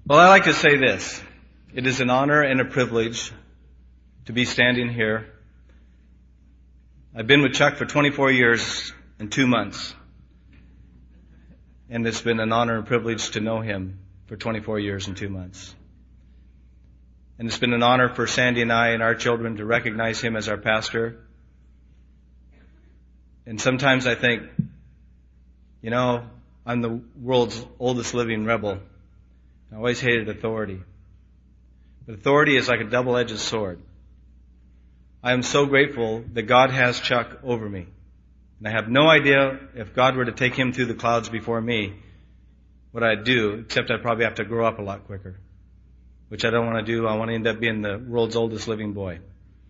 Well, I like to say this. It is an honor and a privilege to be standing here. I've been with Chuck for 24 years and 2 months. And it's been an honor and privilege to know him for 24 years and 2 months. And it's been an honor for Sandy and I and our children to recognize him as our pastor. And sometimes I think, I'm the world's oldest living rebel. I always hated authority. But authority is like a double-edged sword. I am so grateful that God has Chuck over me. And I have no idea if God were to take him through the clouds before me, what I'd do, except I'd probably have to grow up a lot quicker, which I don't want to do. I want to end up being the world's oldest living boy.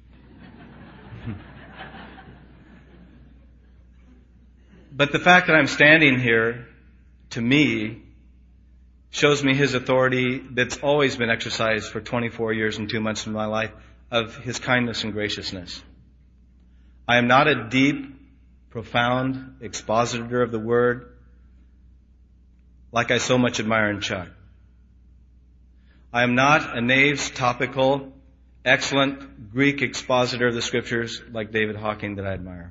But the fact that I'm standing here, to me, shows me his authority that's always been exercised for 24 years and 2 months of my life, of his kindness and graciousness. I am not a deep, profound expositor of the Word like I so much admire in Chuck. I am not a Naves topical, excellent Greek expositor of the Scriptures like David Hawking that I admire.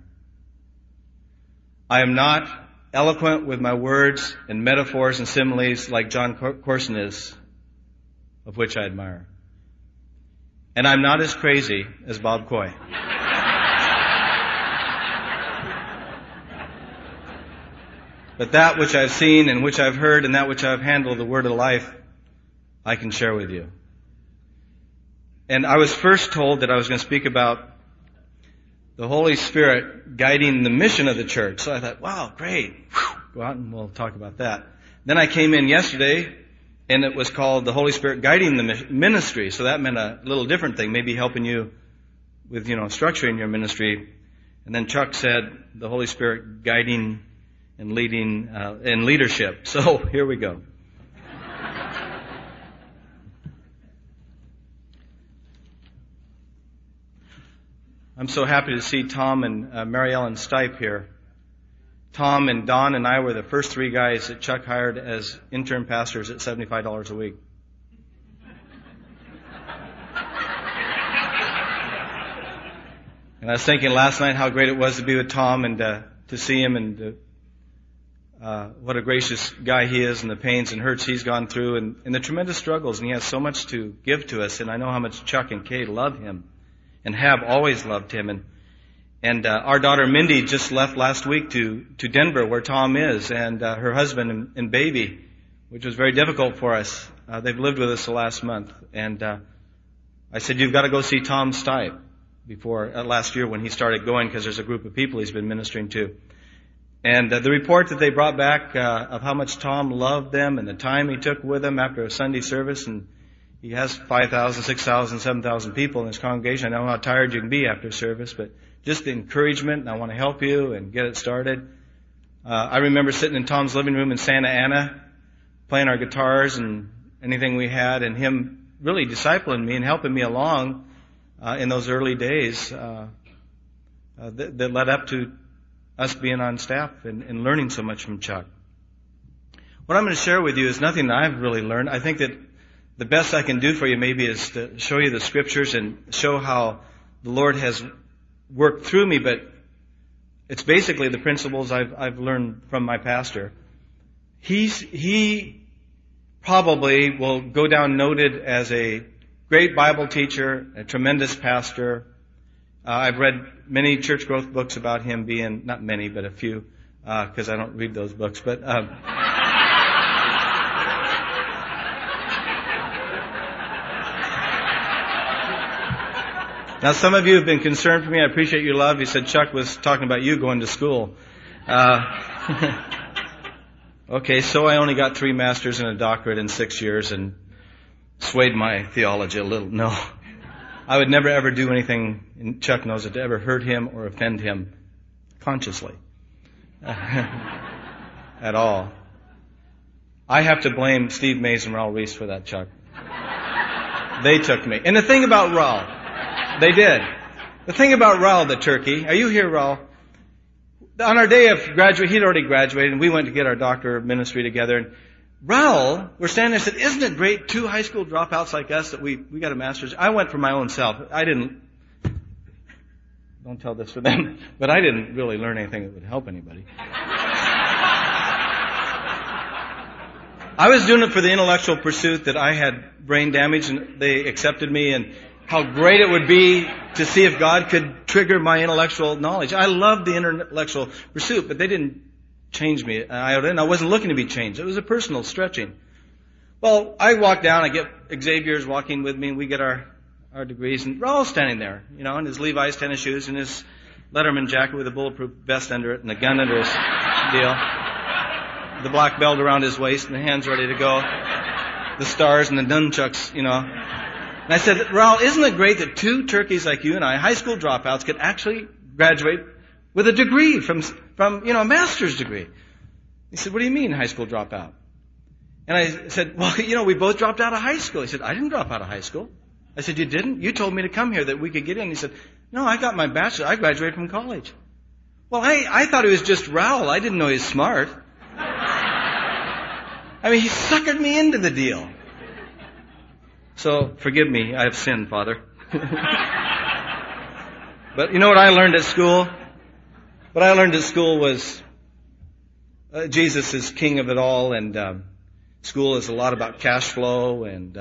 I am not eloquent with my words and metaphors and similes like John Corson is, of which I admire. And I'm not as crazy as Bob Coy. But that which I've seen and which I've heard and that which I've handled, the word of life, I can share with you. And I was first told that I was going to speak about the Holy Spirit guiding the mission of the church. So I thought, wow, great. Go out and we'll talk about that. Then I came in yesterday and it was called the Holy Spirit guiding the ministry. So that meant a little different thing, maybe helping you with, structuring your ministry. And then Chuck said the Holy Spirit guiding and leading in leadership. So here we go. I'm so happy to see Tom and Mary Ellen Stipe here. Tom and Don and I were the first 3 guys that Chuck hired as intern pastors at $75 a week. And I was thinking last night how great it was to be with Tom and to see him and what a gracious guy he is and the pains and hurts he's gone through and the tremendous struggles. And he has so much to give to us. And I know how much Chuck and Kay love him and have always loved him. And our daughter Mindy just left last week to Denver where Tom is and her husband and baby, which was very difficult for us. They've lived with us the last month. And I said, you've got to go see Tom Stipe before last year when he started going because there's a group of people he's been ministering to. And the report that they brought back of how much Tom loved them and the time he took with them after a Sunday service, and he has 5,000, 6,000, 7,000 people in his congregation. I know how tired you can be after service, but just the encouragement, and I want to help you and get it started. I remember sitting in Tom's living room in Santa Ana, playing our guitars and anything we had, and him really discipling me and helping me along in those early days that led up to us being on staff and learning so much from Chuck. What I'm going to share with you is nothing that I've really learned. I think that the best I can do for you maybe is to show you the Scriptures and show how the Lord has worked through me, but it's basically the principles I've learned from my pastor. He probably will go down noted as a great Bible teacher, a tremendous pastor. I've read many church growth books about him being, not many, but a few, because I don't read those books, but now, some of you have been concerned for me. I appreciate your love. You said Chuck was talking about you going to school. Okay, so I only got 3 masters and a doctorate in 6 years and swayed my theology a little. No, I would never ever do anything, and Chuck knows it, to ever hurt him or offend him consciously at all. I have to blame Steve Mays and Raul Reese for that, Chuck. They took me. And the thing about Raul, they did. The thing about Raul the turkey, are you here, Raul? On our day of he'd already graduated, and we went to get our doctor of ministry together. And Raul, we're standing there and said, isn't it great, 2 high school dropouts like us, that we got a master's? I went for my own self. Don't tell this to them, but I didn't really learn anything that would help anybody. I was doing it for the intellectual pursuit that I had brain damage and they accepted me, and how great it would be to see if God could trigger my intellectual knowledge. I loved the intellectual pursuit, but they didn't change me. And I wasn't looking to be changed. It was a personal stretching. Well, I walk down, I get Xavier's walking with me, and we get our degrees, and Raul's standing there, in his Levi's tennis shoes and his Letterman jacket with a bulletproof vest under it and a gun under his deal, the black belt around his waist and the hands ready to go, the stars and the nunchucks, And I said, Raul, isn't it great that 2 turkeys like you and I, high school dropouts, could actually graduate with a degree from a master's degree? He said, what do you mean, high school dropout? And I said, well, we both dropped out of high school. He said, I didn't drop out of high school. I said, you didn't? You told me to come here that we could get in. He said, no, I got my bachelor's. I graduated from college. Well, I thought he was just Raul. I didn't know he was smart. He suckered me into the deal. So, forgive me, I have sinned, Father. But you know what I learned at school? What I learned at school was Jesus is king of it all, and school is a lot about cash flow, and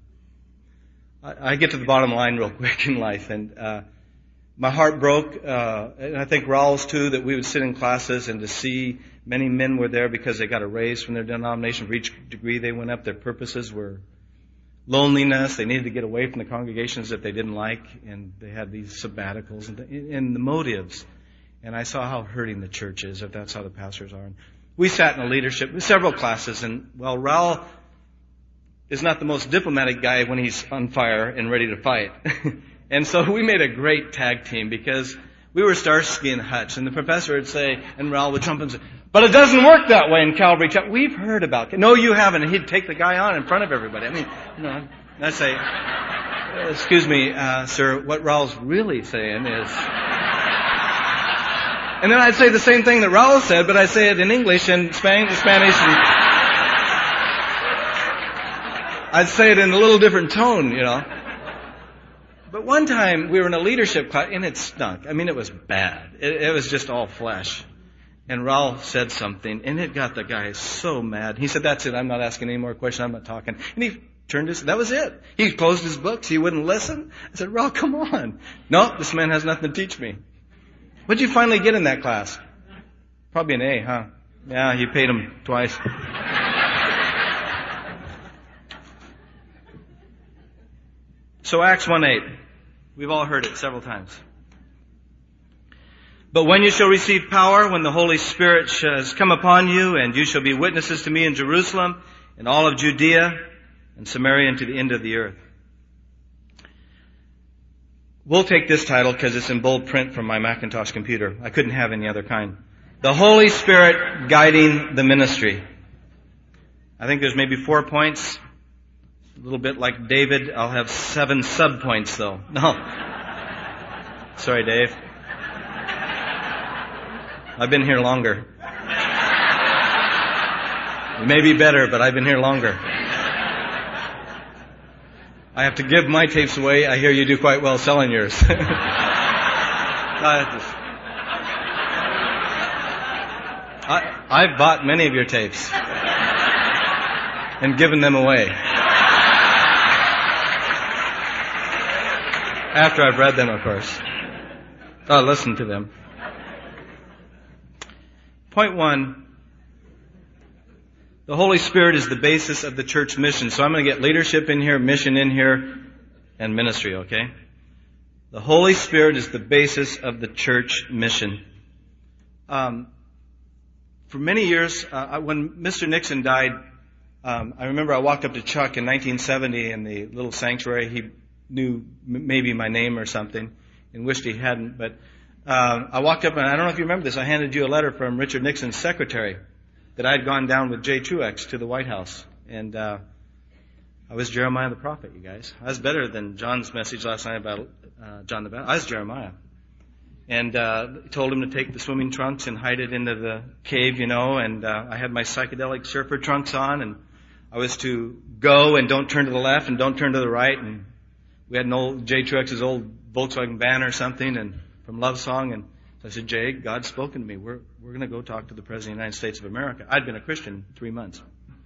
I get to the bottom line real quick in life, and my heart broke, and I think Raul's too, that we would sit in classes and to see many men were there because they got a raise from their denomination. For each degree they went up, their purposes were loneliness. They needed to get away from the congregations that they didn't like, and they had these sabbaticals and the motives. And I saw how hurting the church is, if that's how the pastors are. And we sat in a leadership with several classes, and Raul is not the most diplomatic guy when he's on fire and ready to fight. And so we made a great tag team because we were Starsky and Hutch, and the professor would say, and Raul would jump and say, but it doesn't work that way in Calvary Chapel. We've heard about it. No, you haven't. And he'd take the guy on in front of everybody. And I'd say, excuse me, sir, what Raul's really saying is... And then I'd say the same thing that Raul said, but I'd say it in English and Spanish, and I'd say it in a little different tone, But one time we were in a leadership class, and it stunk. It was bad. It was just all flesh. And Raul said something, and it got the guy so mad. He said, that's it, I'm not asking any more questions, I'm not talking. And he turned that was it. He closed his books, he wouldn't listen. I said, Raul, come on. No, this man has nothing to teach me. What'd you finally get in that class? Probably an A, huh? Yeah, you paid him twice. So Acts 1:8. We've all heard it several times. But when you shall receive power, when the Holy Spirit has come upon you, and you shall be witnesses to me in Jerusalem, and all of Judea, and Samaria, and to the end of the earth. We'll take this title because it's in bold print from my Macintosh computer. I couldn't have any other kind. The Holy Spirit guiding the ministry. I think there's maybe 4 points. A little bit like David. I'll have 7 sub-points though. No. Sorry, Dave. I've been here longer. It may be better, but I've been here longer. I have to give my tapes away. I hear you do quite well selling yours. I've bought many of your tapes and given them away after I've read them, of course. I'll listen to them. Point 1. The Holy Spirit is the basis of the church mission. So I'm going to get leadership in here, mission in here, and ministry, okay? The Holy Spirit is the basis of the church mission. For many years, when Mr. Nixon died, I remember I walked up to Chuck in 1970 in the little sanctuary. He knew maybe my name or something and wished he hadn't. But I walked up, and I don't know if you remember this, I handed you a letter from Richard Nixon's secretary that I had gone down with Jay Truex to the White House. And I was Jeremiah the prophet, you guys. I was better than John's message last night about John the Baptist. I was Jeremiah. And told him to take the swimming trunks and hide it into the cave, and I had my psychedelic surfer trunks on, and I was to go and don't turn to the left and don't turn to the right. And we had an old Jay Truex's old Volkswagen van or something, and from Love Song. And so I said, Jay, God's spoken to me. We're going to go talk to the President of the United States of America. I'd been a Christian 3 months.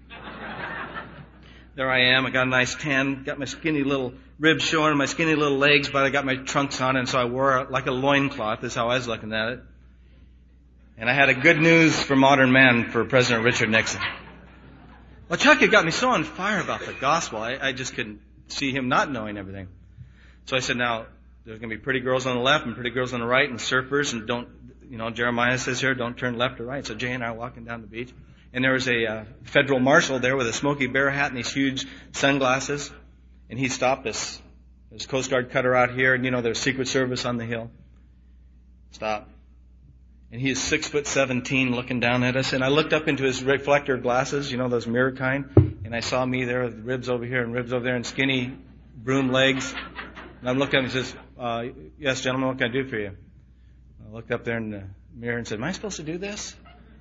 There I am. I got a nice tan, got my skinny little ribs showing, my skinny little legs, but I got my trunks on, and so I wore it like a loincloth. That's how I was looking at it. And I had a good news for modern man for President Richard Nixon. Well, Chuck had got me so on fire about the gospel, I just couldn't see him not knowing everything. So I said, now, there's going to be pretty girls on the left and pretty girls on the right and surfers, and don't, Jeremiah says here, don't turn left or right. So Jay and I are walking down the beach, and there was a federal marshal there with a Smokey Bear hat and these huge sunglasses, and he stopped us. There's Coast Guard cutter out here, and there's Secret Service on the hill. Stop. And he is 6'17", looking down at us. And I looked up into his reflector glasses, those mirror kind, and I saw me there with ribs over here and ribs over there and skinny broom legs. And I looked up and he says, yes, gentlemen, what can I do for you? I looked up there in the mirror and said, am I supposed to do this?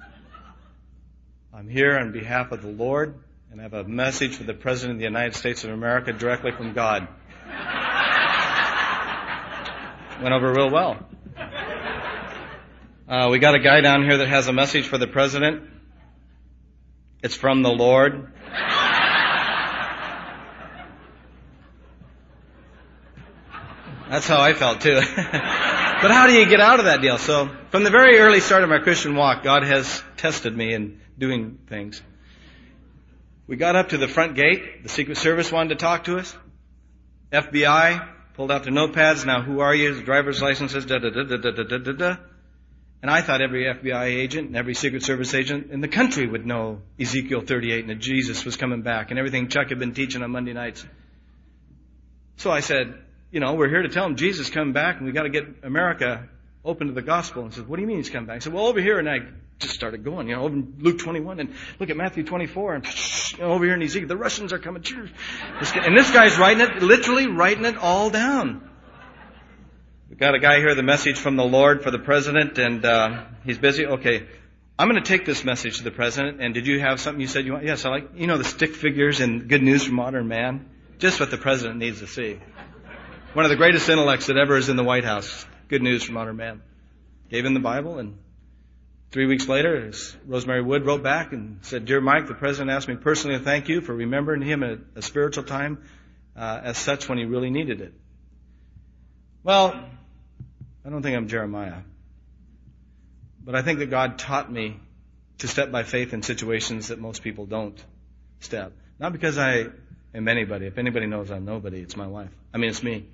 I'm here on behalf of the Lord, and I have a message for the President of the United States of America directly from God. Went over real well. We got a guy down here that has a message for the President. It's from the Lord. That's how I felt too. But how do you get out of that deal? So from the very early start of my Christian walk, God has tested me in doing things. We got up to the front gate. The Secret Service wanted to talk to us. FBI pulled out their notepads. Now, who are you? Driver's licenses, da-da-da-da-da-da-da-da. And I thought every FBI agent and every Secret Service agent in the country would know Ezekiel 38 and that Jesus was coming back and everything Chuck had been teaching on Monday nights. So I said, we're here to tell them Jesus is coming back and we got to get America open to the gospel. And I said, what do you mean he's coming back? I said, well, over here. And I just started going, over in Luke 21 and look at Matthew 24 and over here in Ezekiel, the Russians are coming. And this guy's literally writing it all down. We've got a guy here, the message from the Lord for the President, and he's busy. Okay, I'm going to take this message to the President, and did you have something you said you want? Yes, I like, the stick figures and good news from modern man. Just what the President needs to see. One of the greatest intellects that ever is in the White House. Good news from modern man. Gave him the Bible, and 3 weeks later, Rosemary Wood wrote back and said, Dear Mike, the President asked me personally to thank you for remembering him at a spiritual time as such when he really needed it. Well, I don't think I'm Jeremiah. But I think that God taught me to step by faith in situations that most people don't step. Not because I am anybody. If anybody knows I'm nobody, it's my wife. It's me.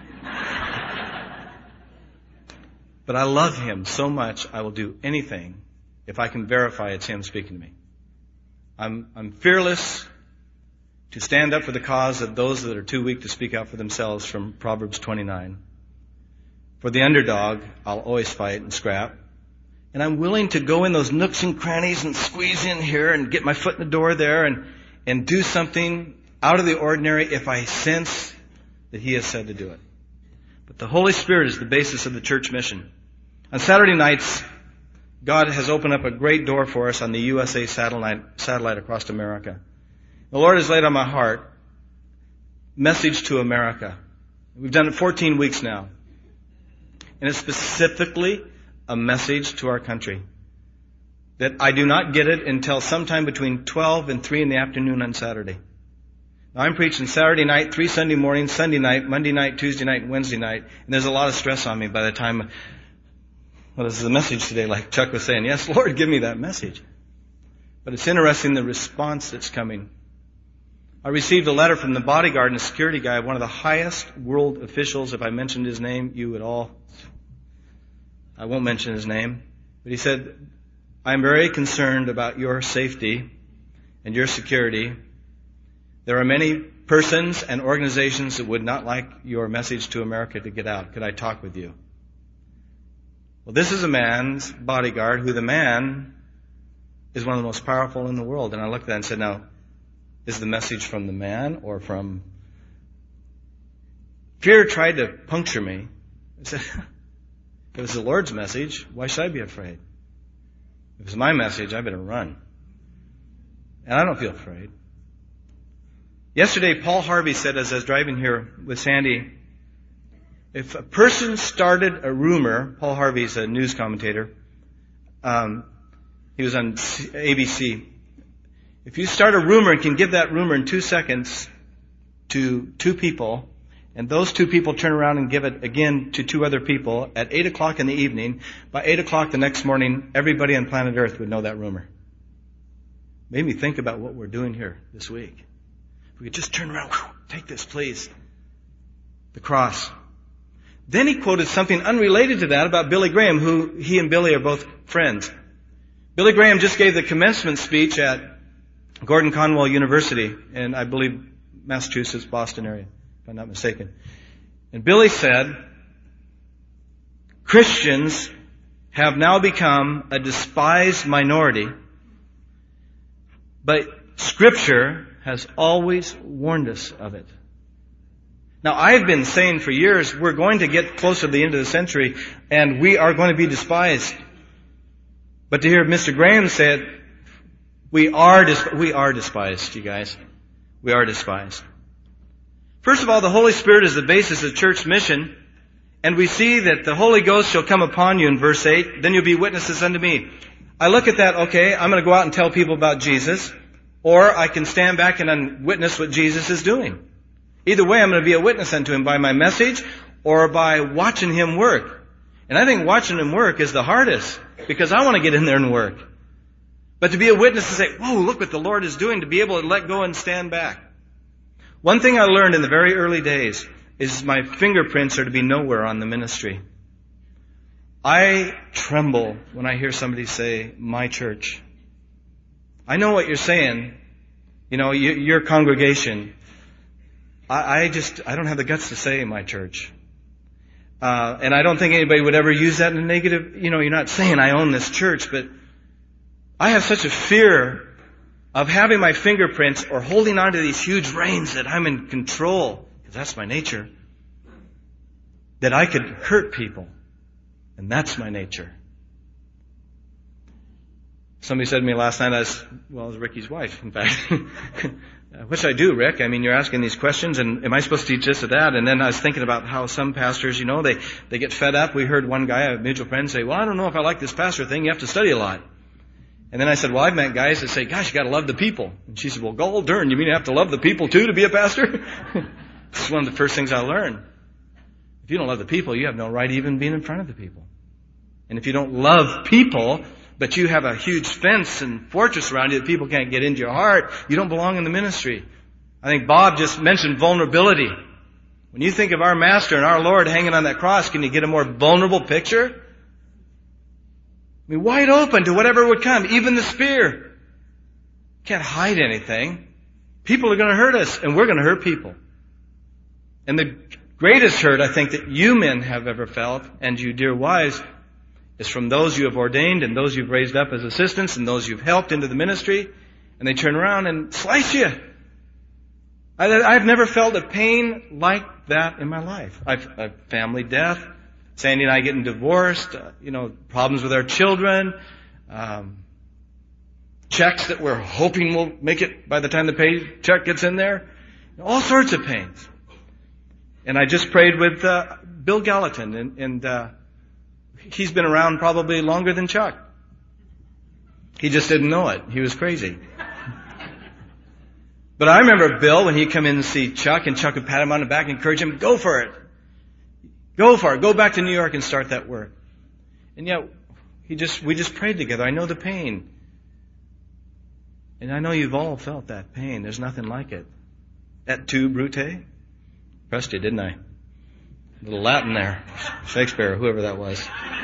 But I love him so much, I will do anything if I can verify it's him speaking to me. I'm fearless to stand up for the cause of those that are too weak to speak out for themselves, from Proverbs 29. For the underdog, I'll always fight and scrap. And I'm willing to go in those nooks and crannies and squeeze in here and get my foot in the door there and do something out of the ordinary if I sense that he has said to do it. But the Holy Spirit is the basis of the church mission. On Saturday nights, God has opened up a great door for us on the USA satellite across America. The Lord has laid on my heart, Message to America. We've done it 14 weeks now. And it's specifically a message to our country. That I do not get it until sometime between 12 and 3 in the afternoon on Saturday. Now I'm preaching Saturday night, 3 Sunday mornings, Sunday night, Monday night, Tuesday night, and Wednesday night. And there's a lot of stress on me by the time, this is a message today, like Chuck was saying. Yes, Lord, give me that message. But it's interesting the response that's coming. I received a letter from the bodyguard and the security guy, one of the highest world officials. If I mentioned his name, you would all... I won't mention his name. But he said, I'm very concerned about your safety and your security. There are many persons and organizations that would not like your message to America to get out. Could I talk with you? Well, this is a man's bodyguard who the man is one of the most powerful in the world. And I looked at that and said, now, is the message from the man or from... Fear tried to puncture me. I said, if it was the Lord's message, why should I be afraid? If it's my message, I better run. And I don't feel afraid. Yesterday, Paul Harvey said, as I was driving here with Sandy, if a person started a rumor, Paul Harvey's a news commentator, he was on ABC. If you start a rumor and can give that rumor in 2 seconds to 2 people, and those 2 people turn around and give it again to 2 other people at 8 o'clock in the evening, by 8 o'clock the next morning, everybody on planet Earth would know that rumor. Made me think about what we're doing here this week. If we could just turn around, take this, please. The cross. Then he quoted something unrelated to that about Billy Graham, who he and Billy are both friends. Billy Graham just gave the commencement speech at Gordon Conwell University in, I believe, Massachusetts, Boston area, if I'm not mistaken. And Billy said, Christians have now become a despised minority, but Scripture has always warned us of it. Now, I've been saying for years, we're going to get closer to the end of the century, and we are going to be despised. But to hear Mr. Graham say it, we are despised, you guys. We are despised. First of all, the Holy Spirit is the basis of church mission, and we see that the Holy Ghost shall come upon you in verse 8, then you'll be witnesses unto me. I look at that, okay, I'm going to go out and tell people about Jesus, or I can stand back and witness what Jesus is doing. Either way, I'm going to be a witness unto Him by my message or by watching Him work. And I think watching Him work is the hardest, because I want to get in there and work. But to be a witness and say, whoa, look what the Lord is doing, to be able to let go and stand back. One thing I learned in the very early days is my fingerprints are to be nowhere on the ministry. I tremble when I hear somebody say, my church. I know what you're saying. You know, your congregation. I don't have the guts to say my church. And I don't think anybody would ever use that in a negative, you're not saying I own this church, but I have such a fear of having my fingerprints or holding on to these huge reins that I'm in control, because that's my nature, that I could hurt people. And that's my nature. Somebody said to me last night, I was Ricky's wife, in fact. What should I do, Rick? I mean, you're asking these questions, and am I supposed to teach this or that? And then I was thinking about how some pastors, they get fed up. We heard one guy, a mutual friend, say, well, I don't know if I like this pastor thing. You have to study a lot. And then I said, well, I've met guys that say, gosh, you got to love the people. And she said, well, gol darn, you mean you have to love the people too to be a pastor? It's one of the first things I learned. If you don't love the people, you have no right even being in front of the people. And if you don't love people, but you have a huge fence and fortress around you that people can't get into your heart, you don't belong in the ministry. I think Bob just mentioned vulnerability. When you think of our Master and our Lord hanging on that cross, can you get a more vulnerable picture? I mean, wide open to whatever would come, even the spear. Can't hide anything. People are going to hurt us, and we're going to hurt people. And the greatest hurt, I think, that you men have ever felt, and you dear wives, is from those you have ordained and those you've raised up as assistants and those you've helped into the ministry, and they turn around and slice you. I've never felt a pain like that in my life. I've family death, Sandy and I getting divorced, problems with our children, checks that we're hoping will make it by the time the paycheck gets in there, all sorts of pains. And I just prayed with Bill Gallatin, and he's been around probably longer than Chuck. He just didn't know it. He was crazy. But I remember Bill, when he'd come in and see Chuck, and Chuck would pat him on the back and encourage him, go for it. Go for it. Go back to New York and start that work. And yet, we just prayed together. I know the pain. And I know you've all felt that pain. There's nothing like it. Et tu, Brute? Pressed you, didn't I? A little Latin there. Shakespeare, whoever that was.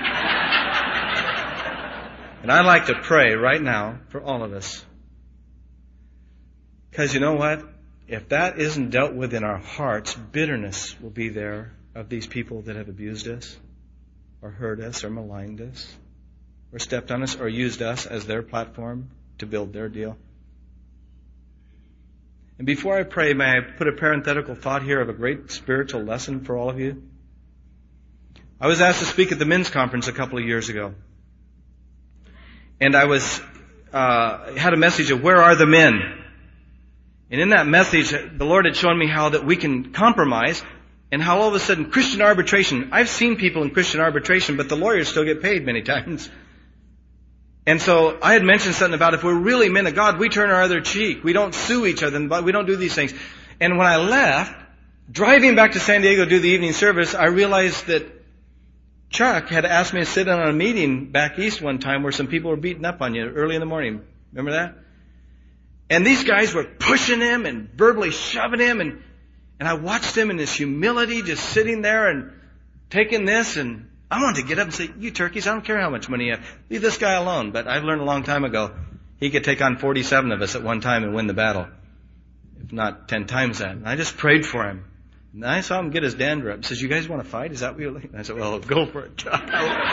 And I'd like to pray right now for all of us. Because you know what? If that isn't dealt with in our hearts, bitterness will be there of these people that have abused us, or hurt us, or maligned us, or stepped on us, or used us as their platform to build their deal. And before I pray, may I put a parenthetical thought here of a great spiritual lesson for all of you? I was asked to speak at the men's conference a couple of years ago. And I had a message of, where are the men? And in that message, the Lord had shown me how that we can compromise, and how all of a sudden Christian arbitration, I've seen people in Christian arbitration, but the lawyers still get paid many times. And so I had mentioned something about if we're really men of God, we turn our other cheek. We don't sue each other, we don't do these things. And when I left, driving back to San Diego to do the evening service, I realized that Chuck had asked me to sit in on a meeting back east one time where some people were beating up on you early in the morning. Remember that? And these guys were pushing him and verbally shoving him, and I watched him in his humility just sitting there and taking this, and I wanted to get up and say, you turkeys, I don't care how much money you have. Leave this guy alone. But I've learned a long time ago, he could take on 47 of us at one time and win the battle. If not 10 times that. And I just prayed for him. And I saw him get his dander up. He says, you guys want to fight? Is that what you're looking at? I said, well, go for it, Chuck.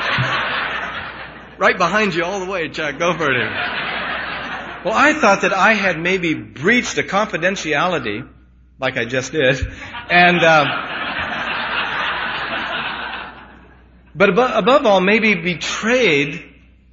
Right behind you all the way, Chuck. Go for it. Well, I thought that I had maybe breached a confidentiality, like I just did. And, but above all, maybe betrayed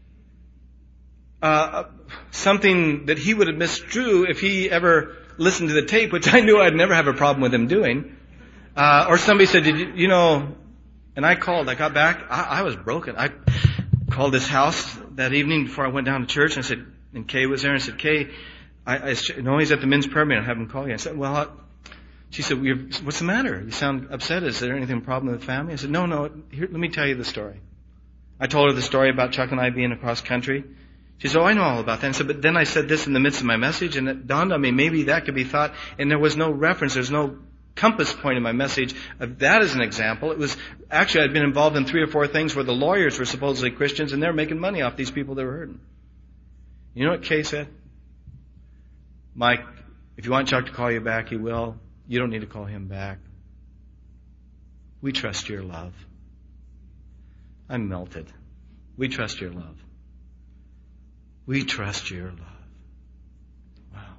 something that he would have misdrew if he ever listened to the tape, which I knew I'd never have a problem with him doing. Or somebody said, you know, and I got back, I was broken. I called this house that evening before I went down to church, and I said, and Kay was there, and I said, Kay, I know he's at the men's prayer meeting, I'll have him call you. I said, well, she said, what's the matter? You sound upset. Is there anything problem with the family? I said, no, here, let me tell you the story. I told her the story about Chuck and I being across country. She said, oh, I know all about that. And I said, but then I said this in the midst of my message, and it dawned on me, maybe that could be thought, and there was no reference, there's no compass point in my message of that as an example. It was, actually, I'd been involved in 3 or 4 things where the lawyers were supposedly Christians, and they're making money off these people that were hurting. You know what Kay said? Mike, if you want Chuck to call you back, he will. You don't need to call him back. We trust your love. I'm melted. We trust your love. We trust your love. Wow.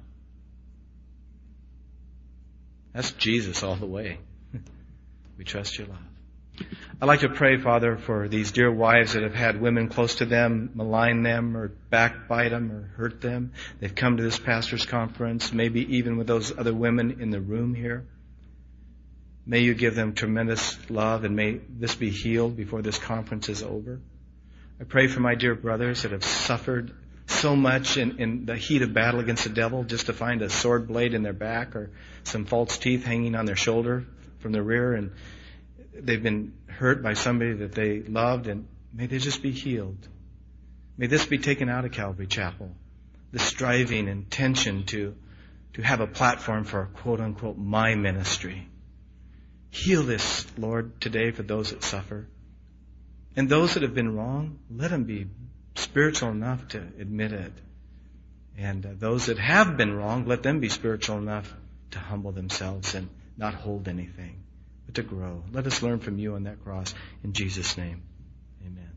That's Jesus all the way. We trust your love. I'd like to pray, Father, for these dear wives that have had women close to them malign them or backbite them or hurt them. They've come to this pastor's conference, maybe even with those other women in the room here. May you give them tremendous love, and may this be healed before this conference is over. I pray for my dear brothers that have suffered so much in the heat of battle against the devil, just to find a sword blade in their back or some false teeth hanging on their shoulder from the rear, and they've been hurt by somebody that they loved, and may they just be healed. May this be taken out of Calvary Chapel, the striving and tension to have a platform for, quote unquote, my ministry. Heal this, Lord, today for those that suffer. And those that have been wrong, let them be spiritual enough to admit it. And those that have been wrong, let them be spiritual enough to humble themselves and not hold anything, but to grow. Let us learn from you on that cross. In Jesus' name, amen.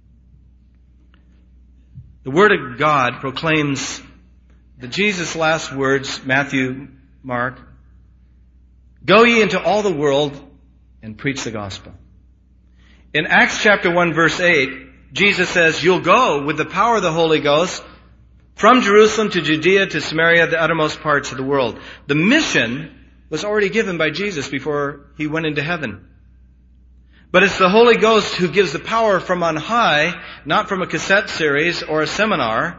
The Word of God proclaims the Jesus' last words, Matthew, Mark, go ye into all the world and preach the gospel. In Acts chapter 1, verse 8, Jesus says, you'll go with the power of the Holy Ghost from Jerusalem to Judea to Samaria, the uttermost parts of the world. The mission was already given by Jesus before he went into heaven. But it's the Holy Ghost who gives the power from on high, not from a cassette series or a seminar,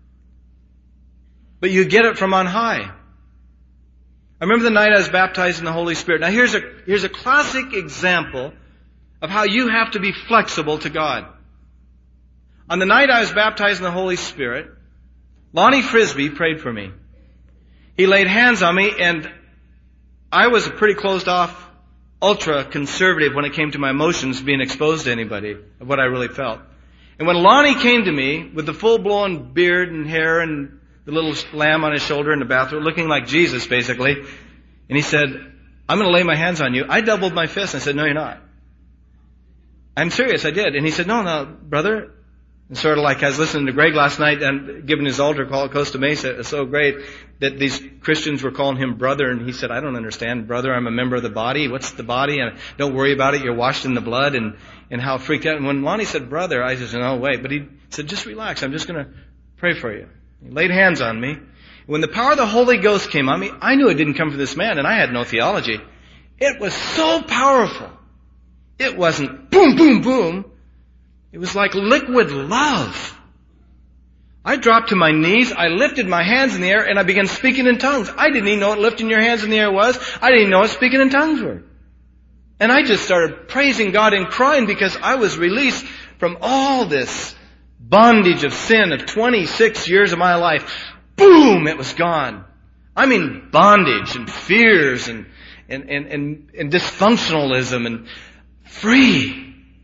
but you get it from on high. I remember the night I was baptized in the Holy Spirit. Now here's a classic example of how you have to be flexible to God. On the night I was baptized in the Holy Spirit, Lonnie Frisbee prayed for me. He laid hands on me, and I was a pretty closed off, ultra conservative when it came to my emotions being exposed to anybody of what I really felt. And when Lonnie came to me with the full-blown beard and hair and the little lamb on his shoulder in the bathroom, looking like Jesus basically, and he said, I'm going to lay my hands on you, I doubled my fist and I said, no, you're not. I'm serious, I did. And he said, no, brother. And sort of like I was listening to Greg last night and giving his altar call at Costa Mesa. It's so great that these Christians were calling him brother. And he said, I don't understand, brother. I'm a member of the body. What's the body? And don't worry about it. You're washed in the blood. And how freaked out. And when Lonnie said brother, I just said, no, wait. But he said, just relax. I'm just going to pray for you. He laid hands on me. When the power of the Holy Ghost came on me, I knew it didn't come from this man, and I had no theology. It was so powerful. It wasn't boom, boom, boom. It was like liquid love. I dropped to my knees, I lifted my hands in the air, and I began speaking in tongues. I didn't even know what lifting your hands in the air was. I didn't even know what speaking in tongues were. And I just started praising God and crying because I was released from all this bondage of sin of 26 years of my life. Boom! It was gone. I mean bondage and fears and dysfunctionalism and free.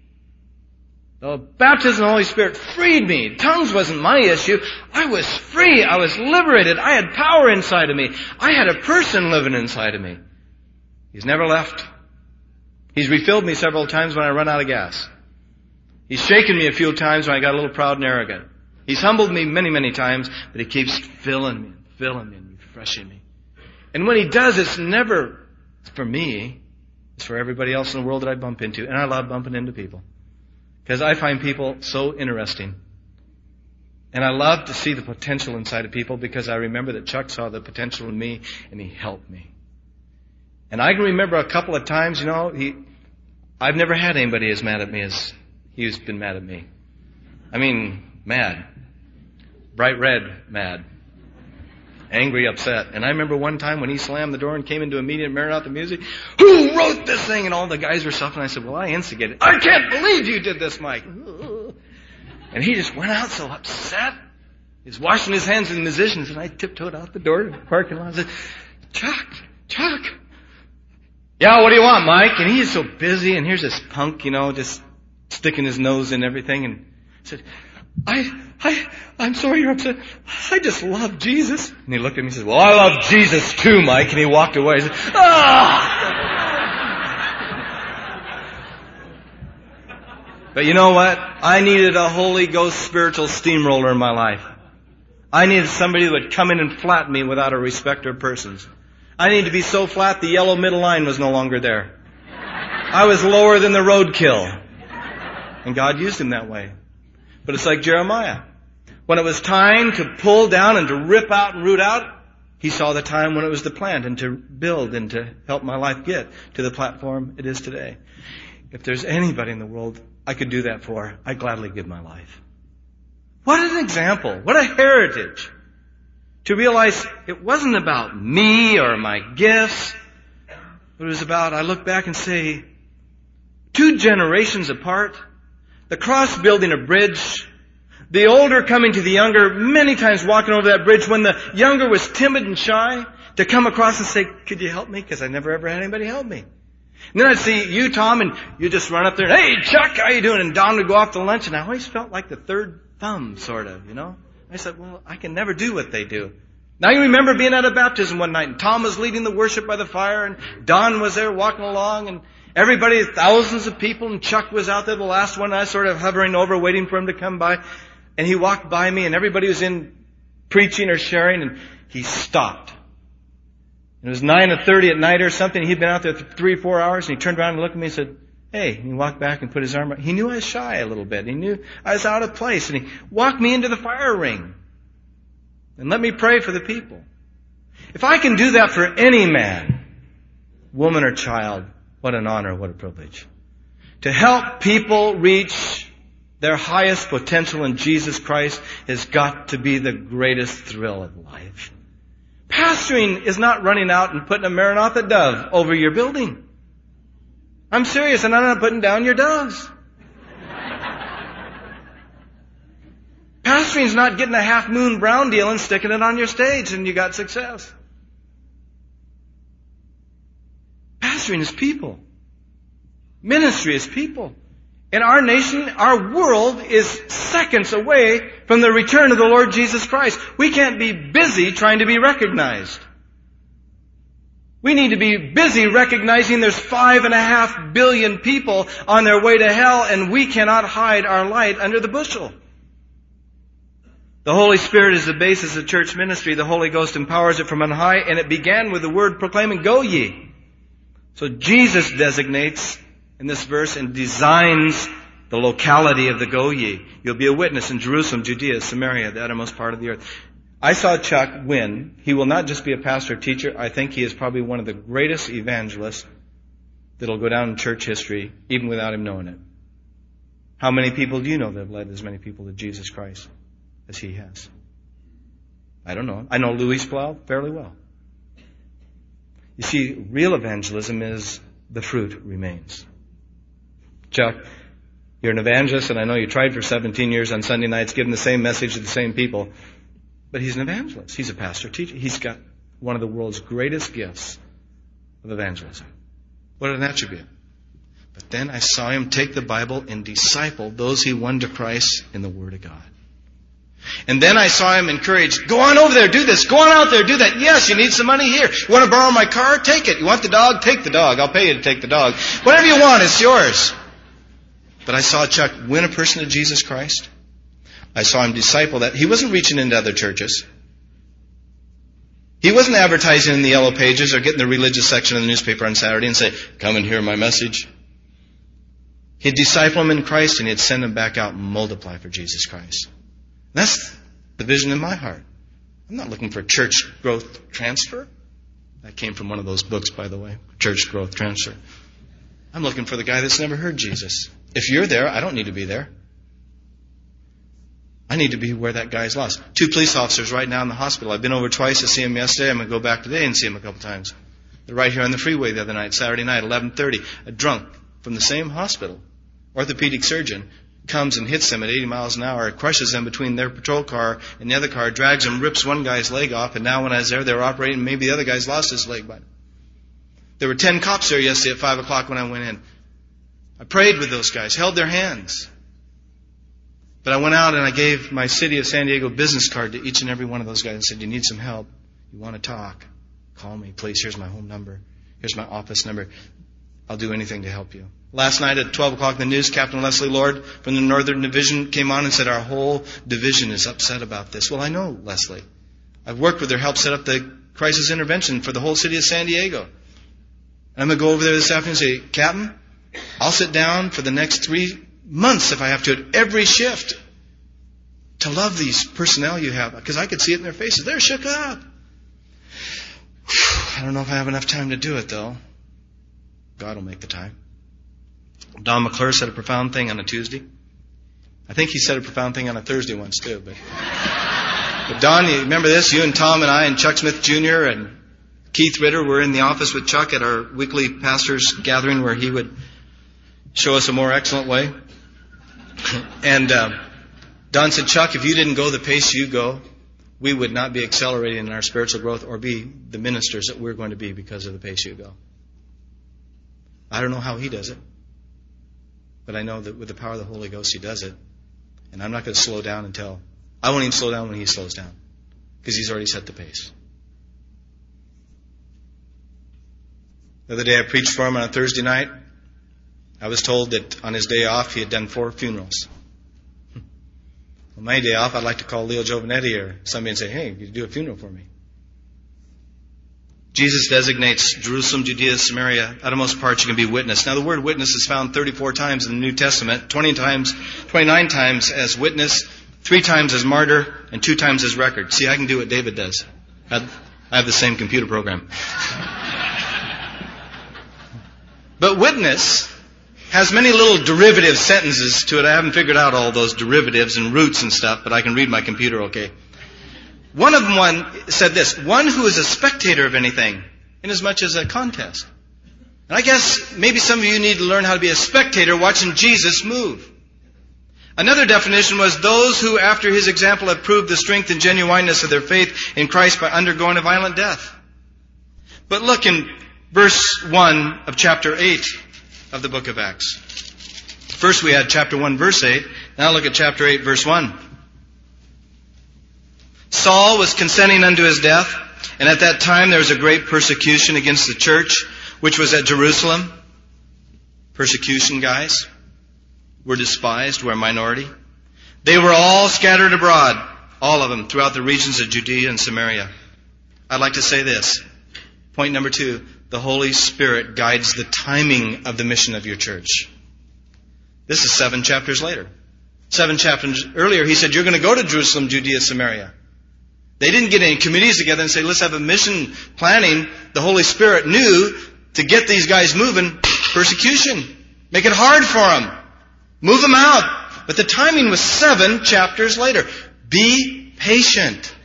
The baptism of the Holy Spirit freed me. Tongues wasn't my issue. I was free. I was liberated. I had power inside of me. I had a person living inside of me. He's never left. He's refilled me several times when I run out of gas. He's shaken me a few times when I got a little proud and arrogant. He's humbled me many, many times, but He keeps filling me and refreshing me. And when He does, it's never for me. It's for everybody else in the world that I bump into. And I love bumping into people. Because I find people so interesting. And I love to see the potential inside of people because I remember that Chuck saw the potential in me and he helped me. And I can remember a couple of times, I've never had anybody as mad at me as he's been mad at me. I mean, mad. Bright red mad. Angry, upset. And I remember one time when he slammed the door and came into a meeting and Maranatha Music, who wrote this thing? And all the guys were suffering. I said, well, I instigated. I can't believe you did this, Mike. And he just went out so upset. He's washing his hands with the musicians, and I tiptoed out the door to the parking lot and said, Chuck. Yeah, what do you want, Mike? And he's so busy, and here's this punk, just sticking his nose in everything. And I said, I'm sorry you're upset. I just love Jesus. And he looked at me and said, well, I love Jesus too, Mike. And he walked away. He said, But you know what? I needed a Holy Ghost spiritual steamroller in my life. I needed somebody that would come in and flatten me without a respect of persons. I needed to be so flat the yellow middle line was no longer there. I was lower than the roadkill. And God used him that way. But it's like Jeremiah. When it was time to pull down and to rip out and root out, he saw the time when it was to plant and to build and to help my life get to the platform it is today. If there's anybody in the world I could do that for, I'd gladly give my life. What an example. What a heritage. To realize it wasn't about me or my gifts. But it was about, I look back and say, 2 generations apart, the cross building a bridge, the older coming to the younger, many times walking over that bridge when the younger was timid and shy, to come across and say, could you help me? Because I never ever had anybody help me. And then I'd see you, Tom, and you just run up there, and, hey, Chuck, how you doing? And Don would go off to lunch, and I always felt like the third thumb, sort of, I said, well, I can never do what they do. Now you remember being at a baptism one night, and Tom was leading the worship by the fire, and Don was there walking along, and everybody, thousands of people, and Chuck was out there, the last one, I was sort of hovering over, waiting for him to come by. And he walked by me, and everybody was in preaching or sharing, and he stopped. And it was 9:30 at night or something. He'd been out there for 3 or 4 hours, and he turned around and looked at me and said, hey. And he walked back and put his arm around. He knew I was shy a little bit. He knew I was out of place. And he walked me into the fire ring and let me pray for the people. If I can do that for any man, woman, or child, what an honor, what a privilege. To help people reach their highest potential in Jesus Christ has got to be the greatest thrill of life. Pastoring is not running out and putting a Maranatha dove over your building. I'm serious, and I'm not putting down your doves. Pastoring is not getting a Half Moon Brown deal and sticking it on your stage and you got success. Pastoring is people. Ministry is people. In our nation, our world is seconds away from the return of the Lord Jesus Christ. We can't be busy trying to be recognized. We need to be busy recognizing there's 5.5 billion people on their way to hell, and we cannot hide our light under the bushel. The Holy Spirit is the basis of church ministry. The Holy Ghost empowers it from on high, and it began with the word proclaiming, go ye. So Jesus designates in this verse and designs the locality of the go ye. You'll be a witness in Jerusalem, Judea, Samaria, the uttermost part of the earth. I saw Chuck win. He will not just be a pastor or teacher. I think he is probably one of the greatest evangelists that will go down in church history, even without him knowing it. How many people do you know that have led as many people to Jesus Christ as he has? I don't know. I know Louis Plow fairly well. You see, real evangelism is the fruit remains. Chuck, you're an evangelist, and I know you tried for 17 years on Sunday nights giving the same message to the same people. But he's an evangelist. He's a pastor, teacher. He's got one of the world's greatest gifts of evangelism. What an attribute. But then I saw him take the Bible and disciple those he won to Christ in the Word of God. And then I saw him encourage, go on over there, do this. Go on out there, do that. Yes, you need some money here. You want to borrow my car? Take it. You want the dog? Take the dog. I'll pay you to take the dog. Whatever you want, it's yours. But I saw Chuck win a person to Jesus Christ. I saw him disciple that. He wasn't reaching into other churches. He wasn't advertising in the yellow pages or getting the religious section of the newspaper on Saturday and say, come and hear my message. He'd disciple them in Christ and he'd send them back out and multiply for Jesus Christ. That's the vision in my heart. I'm not looking for church growth transfer. That came from one of those books, by the way, Church Growth Transfer. I'm looking for the guy that's never heard Jesus. If you're there, I don't need to be there. I need to be where that guy's lost. 2 police officers right now in the hospital. I've been over twice to see them yesterday. I'm going to go back today and see them a couple times. They're right here on the freeway the other night, Saturday night, 11:30. A drunk from the same hospital, orthopedic surgeon, comes and hits them at 80 miles an hour, crushes them between their patrol car and the other car, drags them, rips one guy's leg off, and now when I was there, they were operating, maybe the other guy's lost his leg by now. There were 10 cops there yesterday at 5 o'clock when I went in. I prayed with those guys, held their hands. But I went out and I gave my City of San Diego business card to each and every one of those guys and said, you need some help? You want to talk? Call me, please. Here's my home number. Here's my office number. I'll do anything to help you. Last night at 12 o'clock in the news, Captain Leslie Lord from the Northern Division came on and said, our whole division is upset about this. Well, I know Leslie. I've worked with her, helped set up the crisis intervention for the whole city of San Diego. And I'm going to go over there this afternoon and say, Captain, I'll sit down for the next 3 months if I have to at every shift to love these personnel you have, because I could see it in their faces. They're shook up. I don't know if I have enough time to do it, though. God will make the time. Don McClure said a profound thing on a Tuesday. I think he said a profound thing on a Thursday once, too. But Don, you remember this? You and Tom and I and Chuck Smith Jr. and Keith Ritter were in the office with Chuck at our weekly pastors' gathering where he would show us a more excellent way. And Don said, Chuck, if you didn't go the pace you go, we would not be accelerating in our spiritual growth or be the ministers that we're going to be because of the pace you go. I don't know how he does it, but I know that with the power of the Holy Ghost, he does it. And I'm not going to slow down until... I won't even slow down when he slows down, because he's already set the pace. The other day I preached for him on a Thursday night. I was told that on his day off he had done 4 funerals. On my day off, I'd like to call Leo Giovanetti or somebody and say, hey, you do a funeral for me. Jesus designates Jerusalem, Judea, Samaria, uttermost parts you can be witness. Now the word witness is found 34 times in the New Testament, 29 times as witness, 3 times as martyr, and 2 times as record. See, I can do what David does. I have the same computer program. But witness has many little derivative sentences to it. I haven't figured out all those derivatives and roots and stuff, but I can read my computer okay. One of them said this, one who is a spectator of anything, inasmuch as a contest. And I guess maybe some of you need to learn how to be a spectator watching Jesus move. Another definition was those who, after his example, have proved the strength and genuineness of their faith in Christ by undergoing a violent death. But look in verse 1 of chapter 8 of the book of Acts. First we had chapter 1, verse 8. Now look at chapter 8, verse 1. Saul was consenting unto his death, and at that time there was a great persecution against the church, which was at Jerusalem. Persecution, guys. We're despised. We're a minority. They were all scattered abroad, all of them, throughout the regions of Judea and Samaria. I'd like to say this. Point number 2. The Holy Spirit guides the timing of the mission of your church. This is 7 chapters later. 7 chapters earlier, he said, you're going to go to Jerusalem, Judea, Samaria. They didn't get any committees together and say, let's have a mission planning. The Holy Spirit knew to get these guys moving, persecution. Make it hard for them. Move them out. But the timing was 7 chapters later. Be patient.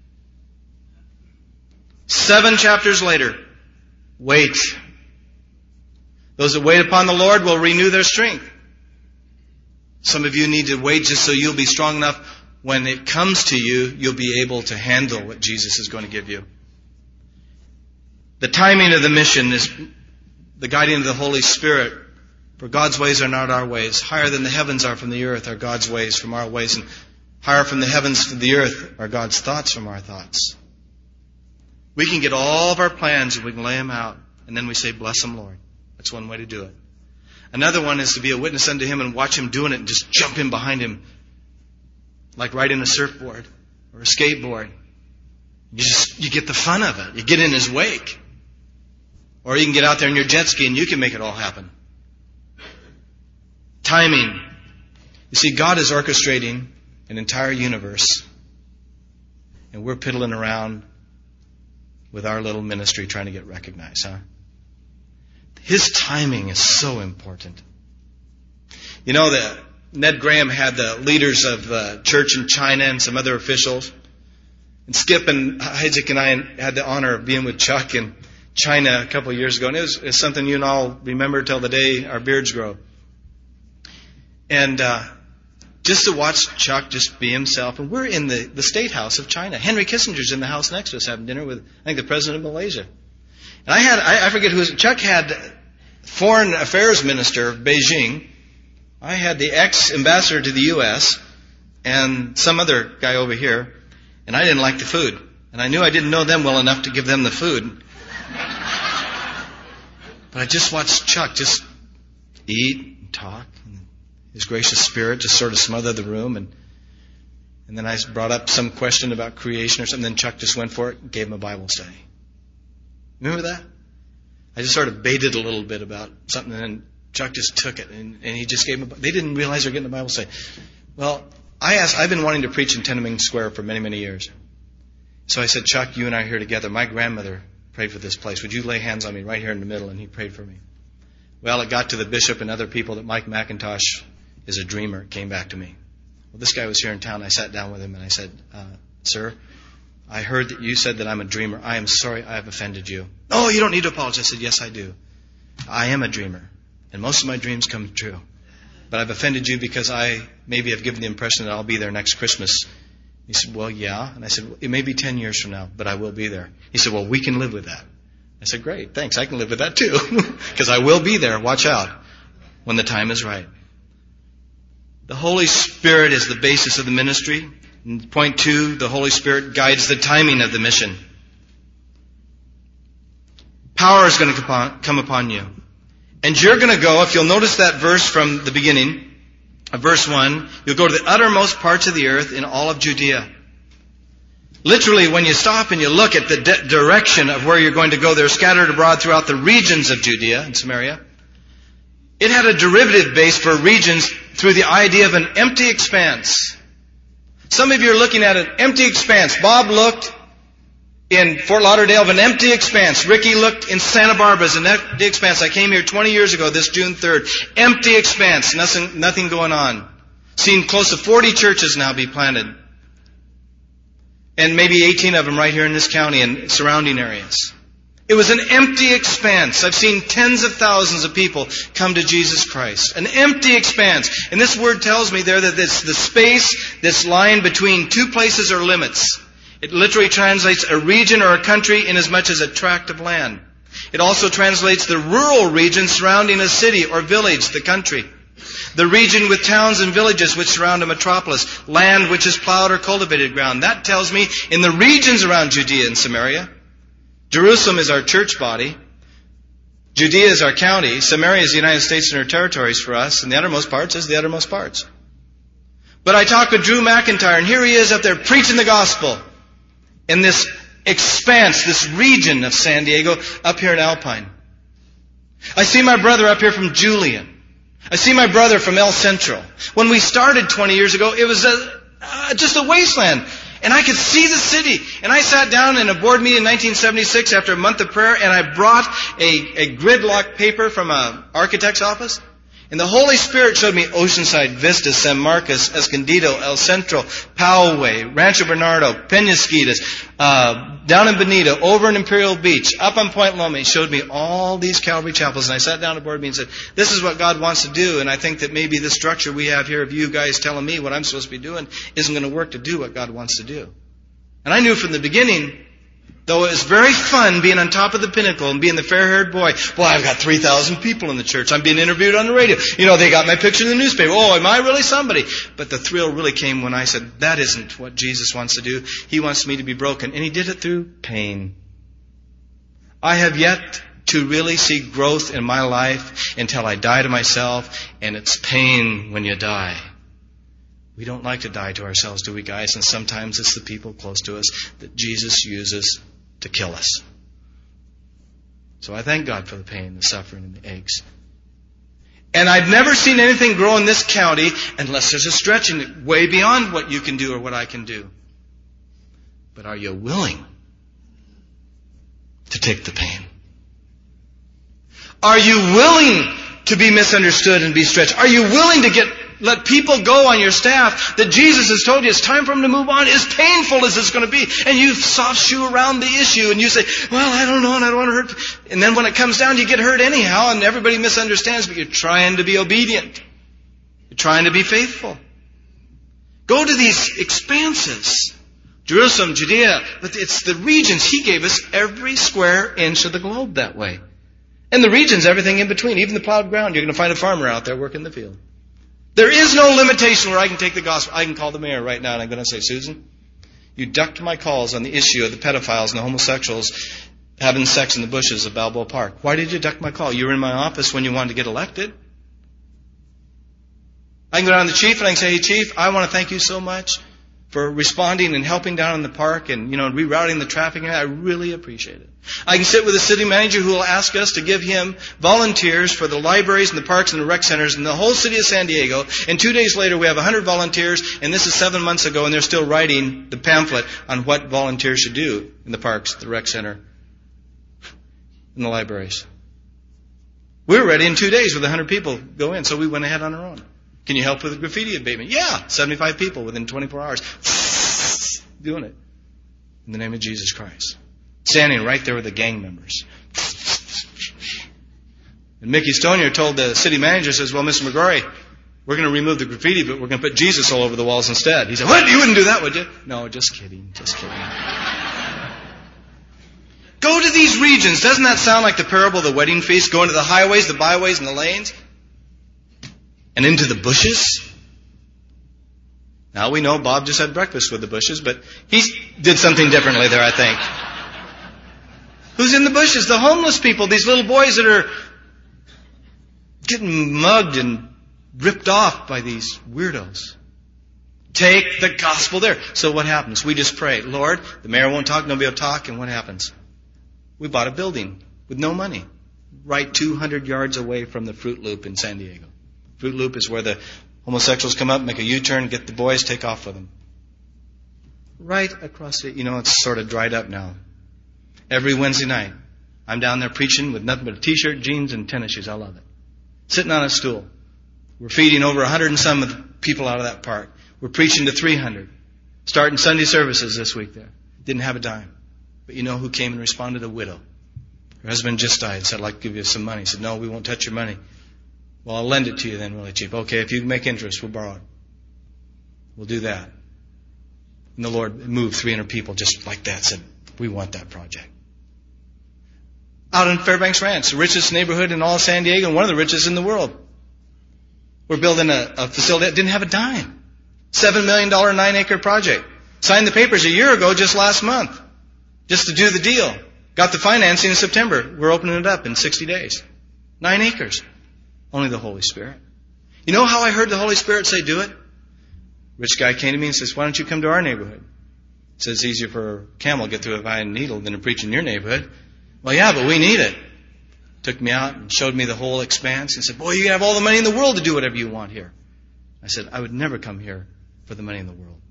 7 chapters later. Wait. Those that wait upon the Lord will renew their strength. Some of you need to wait just so you'll be strong enough when it comes to you, you'll be able to handle what Jesus is going to give you. The timing of the mission is the guiding of the Holy Spirit. For God's ways are not our ways. Higher than the heavens are from the earth are God's ways from our ways. And higher from the heavens from the earth are God's thoughts from our thoughts. We can get all of our plans and we can lay them out. And then we say, bless them, Lord. That's one way to do it. Another one is to be a witness unto Him and watch Him doing it and just jump in behind Him. Like riding a surfboard or a skateboard. You get the fun of it. You get in His wake. Or you can get out there in your jet ski and you can make it all happen. Timing. You see, God is orchestrating an entire universe. And we're piddling around with our little ministry trying to get recognized, huh? His timing is so important. You know that Ned Graham had the leaders of the church in China and some other officials. And Skip and Isaac and I had the honor of being with Chuck in China a couple of years ago. And it was something you and I'll remember till the day our beards grow. And just to watch Chuck just be himself. And we're in the State House of China. Henry Kissinger's in the house next to us having dinner with, I think, the President of Malaysia. And I forget who was, Chuck had Foreign Affairs Minister of Beijing. I had the ex-ambassador to the U.S. and some other guy over here. And I didn't like the food. And I knew I didn't know them well enough to give them the food. But I just watched Chuck just eat and talk. And his gracious spirit just sort of smothered the room. And then I brought up some question about creation or something. Then Chuck just went for it and gave him a Bible study. Remember that? I just sort of baited a little bit about something, and then Chuck just took it, and he just gave him they didn't realize they were getting the Bible study. Well, I've been wanting to preach in Tiananmen Square for many, many years. So I said, Chuck, you and I are here together. My grandmother prayed for this place. Would you lay hands on me right here in the middle? And he prayed for me. Well, it got to the bishop and other people that Mike McIntosh is a dreamer. It came back to me. Well, this guy was here in town. I sat down with him, and I said, sir, I heard that you said that I'm a dreamer. I am sorry I have offended you. Oh, you don't need to apologize. I said, yes, I do. I am a dreamer, and most of my dreams come true. But I've offended you because I maybe have given the impression that I'll be there next Christmas. He said, well, yeah. And I said, it may be 10 years from now, but I will be there. He said, well, we can live with that. I said, great, thanks. I can live with that too, because I will be there. Watch out when the time is right. The Holy Spirit is the basis of the ministry. And point 2, the Holy Spirit guides the timing of the mission. Power is going to come upon you. And you're going to go, if you'll notice that verse from the beginning, verse 1, you'll go to the uttermost parts of the earth in all of Judea. Literally, when you stop and you look at the direction of where you're going to go, they're scattered abroad throughout the regions of Judea and Samaria. It had a derivative base for regions through the idea of an empty expanse. Some of you are looking at an empty expanse. Bob looked in Fort Lauderdale of an empty expanse. Ricky looked in Santa Barbara as an empty expanse. I came here 20 years ago, this June 3rd. Empty expanse. Nothing going on. Seen close to 40 churches now be planted. And maybe 18 of them right here in this county and surrounding areas. It was an empty expanse. I've seen tens of thousands of people come to Jesus Christ. An empty expanse. And this word tells me there that it's the space that's lying between two places or limits. It literally translates a region or a country in as much as a tract of land. It also translates the rural region surrounding a city or village, the country. The region with towns and villages which surround a metropolis. Land which is plowed or cultivated ground. That tells me in the regions around Judea and Samaria. Jerusalem is our church body. Judea is our county. Samaria is the United States and her territories for us. And the uttermost parts is the uttermost parts. But I talked with Drew McIntyre, and here he is up there preaching the gospel in this expanse, this region of San Diego, up here in Alpine. I see my brother up here from Julian. I see my brother from El Centro. When we started 20 years ago, it was just a wasteland. And I could see the city. And I sat down in a board meeting in 1976 after a month of prayer, and I brought a gridlock paper from an architect's office. And the Holy Spirit showed me Oceanside, Vista, San Marcos, Escondido, El Centro, Poway, Rancho Bernardo, Penasquitas, down in Bonita, over in Imperial Beach, up on Point Loma. He showed me all these Calvary chapels. And I sat down at a board meeting and said, this is what God wants to do. And I think that maybe the structure we have here of you guys telling me what I'm supposed to be doing isn't going to work to do what God wants to do. And I knew from the beginning, though it was very fun being on top of the pinnacle and being the fair-haired boy. Boy, I've got 3,000 people in the church. I'm being interviewed on the radio. You know, they got my picture in the newspaper. Oh, am I really somebody? But the thrill really came when I said, that isn't what Jesus wants to do. He wants me to be broken. And He did it through pain. I have yet to really see growth in my life until I die to myself, and it's pain when you die. We don't like to die to ourselves, do we, guys? And sometimes it's the people close to us that Jesus uses to kill us. So I thank God for the pain, the suffering, and the aches. And I've never seen anything grow in this county unless there's a stretching way beyond what you can do or what I can do. But are you willing to take the pain? Are you willing to be misunderstood and be stretched? Are you willing to let people go on your staff that Jesus has told you it's time for them to move on, as painful as it's going to be? And you soft shoe around the issue and you say, well, I don't know and I don't want to hurt. And then when it comes down, you get hurt anyhow and everybody misunderstands, but you're trying to be obedient. You're trying to be faithful. Go to these expanses. Jerusalem, Judea, but it's the regions. He gave us every square inch of the globe that way. And the regions, everything in between, even the plowed ground. You're going to find a farmer out there working the field. There is no limitation where I can take the gospel. I can call the mayor right now and I'm going to say, Susan, you ducked my calls on the issue of the pedophiles and the homosexuals having sex in the bushes of Balboa Park. Why did you duck my call? You were in my office when you wanted to get elected. I can go down to the chief and I can say, hey, chief, I want to thank you so much for responding and helping down in the park and, rerouting the traffic. I really appreciate it. I can sit with a city manager who will ask us to give him volunteers for the libraries and the parks and the rec centers in the whole city of San Diego. And 2 days later, we have 100 volunteers, and this is 7 months ago, and they're still writing the pamphlet on what volunteers should do in the parks, the rec center, and the libraries. We were ready in 2 days with 100 people go in, so we went ahead on our own. Can you help with the graffiti abatement? Yeah, 75 people within 24 hours. Doing it. In the name of Jesus Christ. Standing right there with the gang members. And Mickey Stonier told the city manager, says, well, Mr. McGrory, we're going to remove the graffiti, but we're going to put Jesus all over the walls instead. He said, what? You wouldn't do that, would you? No, just kidding. Just kidding. Go to these regions. Doesn't that sound like the parable of the wedding feast? Going to the highways, the byways, and the lanes? And into the bushes? Now we know Bob just had breakfast with the bushes, but he did something differently there, I think. Who's in the bushes? The homeless people, these little boys that are getting mugged and ripped off by these weirdos. Take the gospel there. So what happens? We just pray, Lord, the mayor won't talk, nobody will talk, and what happens? We bought a building with no money, right 200 yards away from the Fruit Loop in San Diego. Fruit Loop is where the homosexuals come up, make a U-turn, get the boys, take off with them. Right across it. It's sort of dried up now. Every Wednesday night, I'm down there preaching with nothing but a T-shirt, jeans, and tennis shoes. I love it. Sitting on a stool. We're feeding over 100 and some of the people out of that park. We're preaching to 300. Starting Sunday services this week there. Didn't have a dime. But you know who came and responded? A widow. Her husband just died. Said, I'd like to give you some money. He said, no, we won't touch your money. Well, I'll lend it to you then, really cheap. Okay, if you make interest, we'll borrow it. We'll do that. And the Lord moved 300 people just like that. Said, we want that project. Out in Fairbanks Ranch, the richest neighborhood in all of San Diego and one of the richest in the world. We're building a facility that didn't have a dime. $7 million 9-acre project. Signed the papers a year ago, just last month. Just to do the deal. Got the financing in September. We're opening it up in 60 days. 9 acres. Only the Holy Spirit. You know how I heard the Holy Spirit say do it? Rich guy came to me and says, why don't you come to our neighborhood? He says it's easier for a camel to get through a vine needle than to preach in your neighborhood. Well, yeah, but we need it. Took me out and showed me the whole expanse and said, boy, you have all the money in the world to do whatever you want here. I said, I would never come here for the money in the world.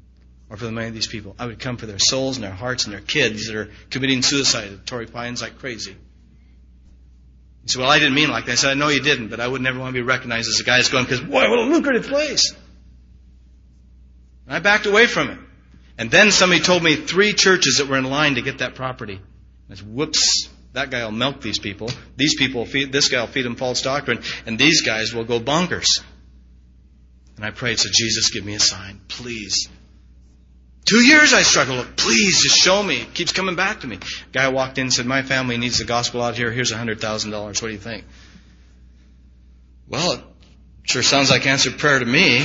or for the money of these people. I would come for their souls and their hearts and their kids that are committing suicide at Torrey Pines like crazy. He said, well, I didn't mean it like that. I said, I know you didn't, but I would never want to be recognized as a guy that's going, because, boy, what a lucrative place. And I backed away from it. And then somebody told me 3 churches that were in line to get that property. I said, whoops, that guy will milk these people. These people, this guy will feed them false doctrine. And these guys will go bonkers. And I prayed, said, Jesus, give me a sign, please. 2 years I struggled. Please, just show me. It keeps coming back to me. Guy walked in and said, my family needs the gospel out here. Here's $100,000. What do you think? Well, it sure sounds like answered prayer to me.